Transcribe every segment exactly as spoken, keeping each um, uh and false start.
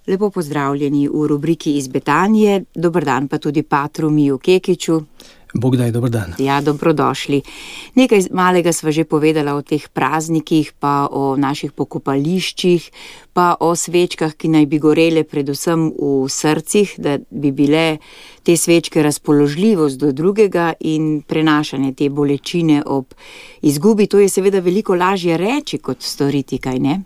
Lepo pozdravljeni v rubriki Iz Betanije. Dober dan pa tudi patru Miju Kekiću. Bog daj, dober dan. Ja, dobrodošli. Nekaj malega sva že povedala o teh praznikih, pa o naših pokopališčih, pa o svečkah, ki naj bi gorele predvsem v srcih, da bi bile te svečke razpoložljivost do drugega in prenašanje te bolečine ob izgubi. To je seveda veliko lažje reči, kot storiti, kaj ne?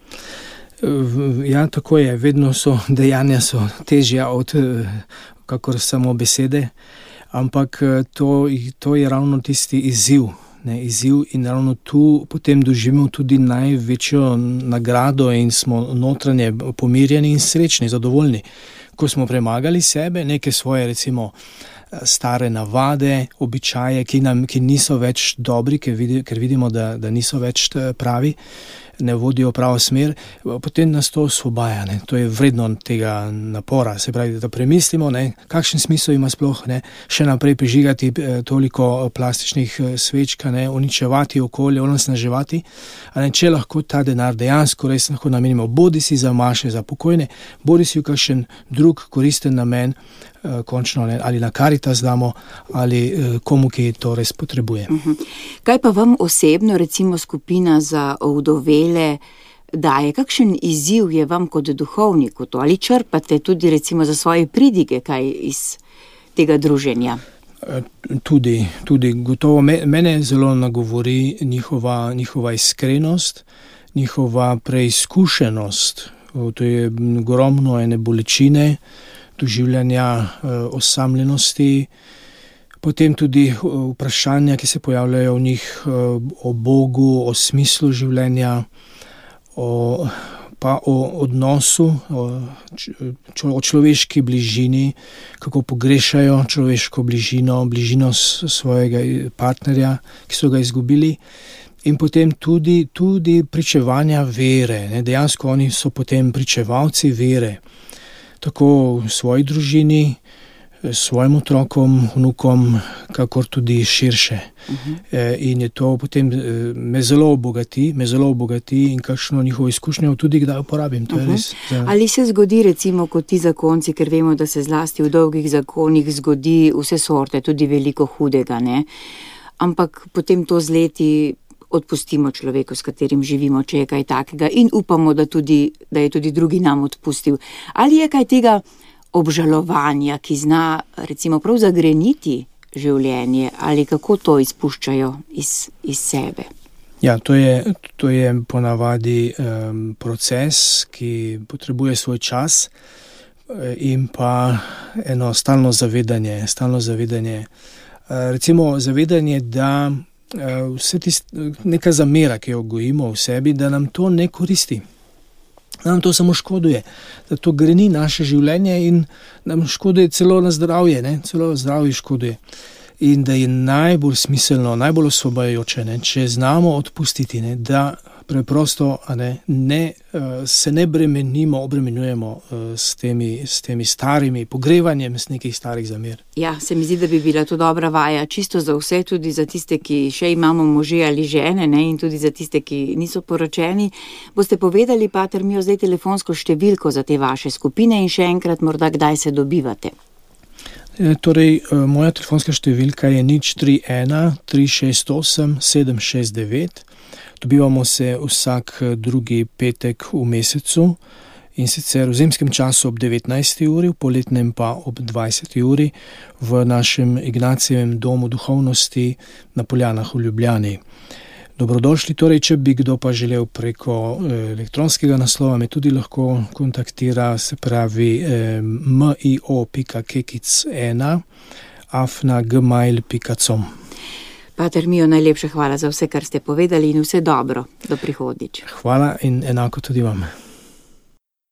Ja, tako je. Vedno so dejanja so težja od kakor samo besede. Ampak to, to je ravno tisti izziv, ne, izziv in ravno tu potem doživimo tudi največjo nagrado in smo notranje pomirjeni in srečni, zadovoljni. Ko smo premagali sebe, neke svoje recimo stare navade, običaje, ki nam, ki niso več dobri, ker, vidi, ker vidimo, da, da niso več pravi, ne vodijo pravo smer, potem nas to osvobaja, ne. To je vredno tega napora, se pravi, da premislimo, ne, kakšen smisel ima sploh, ne, še naprej prižigati toliko plastičnih svečk, ne, uničevati okolje, onesnaževati, a ne, če lahko ta denar dejansko res lahko namenimo, bodi si za maše, za pokojne, bodi si v kakšen drug koristen namen, končno, ne, ali na Karitas damo, ali komu, ki to res potrebuje. Uh-huh. Kaj pa vam osebno, recimo skupina za ovdovele, daje? Kakšen izziv je vam kot duhovniku to? Ali črpate tudi recimo za svoje pridige kaj iz tega druženja? Tudi, tudi gotovo. Mene zelo nagovori njihova, njihova iskrenost, njihova preizkušenost. To je ogromno ene bolečine, doživljanja eh, osamljenosti, potem tudi vprašanja, ki se pojavljajo v njih eh, o Bogu, o smislu življenja, o, pa o odnosu, o, o človeški bližini, kako pogrešajo človeško bližino, bližino svojega partnerja, ki so ga izgubili. In potem tudi, tudi pričevanja vere. Ne? Dejansko oni so potem pričevalci vere. Tako v svoji družini, svojim otrokom, vnukom, kakor tudi širše. Uh-huh. E, in je to potem me zelo obogati, me zelo obogati in kakšno njihovo izkušnjo tudi kdaj uporabim. To je uh-huh. res, ja. Ali se zgodi recimo kot ti zakonci, ker vemo, da se zlasti v dolgih zakonih zgodi vse sorte, tudi veliko hudega, ne? Ampak potem to z leti odpustimo človeku, s katerim živimo, če je kaj takega in upamo, da, tudi, da je tudi drugi nam odpustil. Ali je kaj tega obžalovanja, ki zna recimo prav zagreniti življenje, ali kako to izpuščajo iz, iz sebe? Ja, to je, to je ponavadi um, proces, ki potrebuje svoj čas in pa eno stalno zavedanje, stalno zavedanje. Uh, recimo zavedanje, da vse tist, neka zamera, ki jo gojimo v sebi, da nam to ne koristi. Da nam to samo škoduje. Da to greni naše življenje in nam škoduje celo na zdravje, ne? Celo zdravje škoduje. In da je najbolj smiselno, najbolj osvobajajoče, ne? Če znamo odpustiti, ne? Da preprosto a ne, ne, se ne bremenimo, obremenjujemo s temi, s temi starimi pogrevanjem s nekih starih zamer. Ja, se mi zdi, da bi bila to dobra vaja, čisto za vse, tudi za tiste, ki še imamo može ali žene, ne, in tudi za tiste, ki niso poročeni. Boste povedali, pater Mijo, zdaj telefonsko številko za te vaše skupine in še enkrat morda kdaj se dobivate? E, torej, moja telefonska številka je nič tri ena tri šest osem sedem šest devet. Dobivamo se vsak drugi petek v mesecu in sicer v zimskem času ob devetnajsti uri, v poletnem pa ob dvajseti uri v našem Ignacijevem domu duhovnosti na Poljanah v Ljubljani. Dobrodošli, torej, če bi kdo pa želel preko elektronskega naslova, me tudi lahko kontaktira, se pravi eh, mio pika kekic ena afna gmail pika com. Pater Mijo, najlepša hvala za vse, kar ste povedali in vse dobro do prihodnjič. Hvala in enako tudi vam.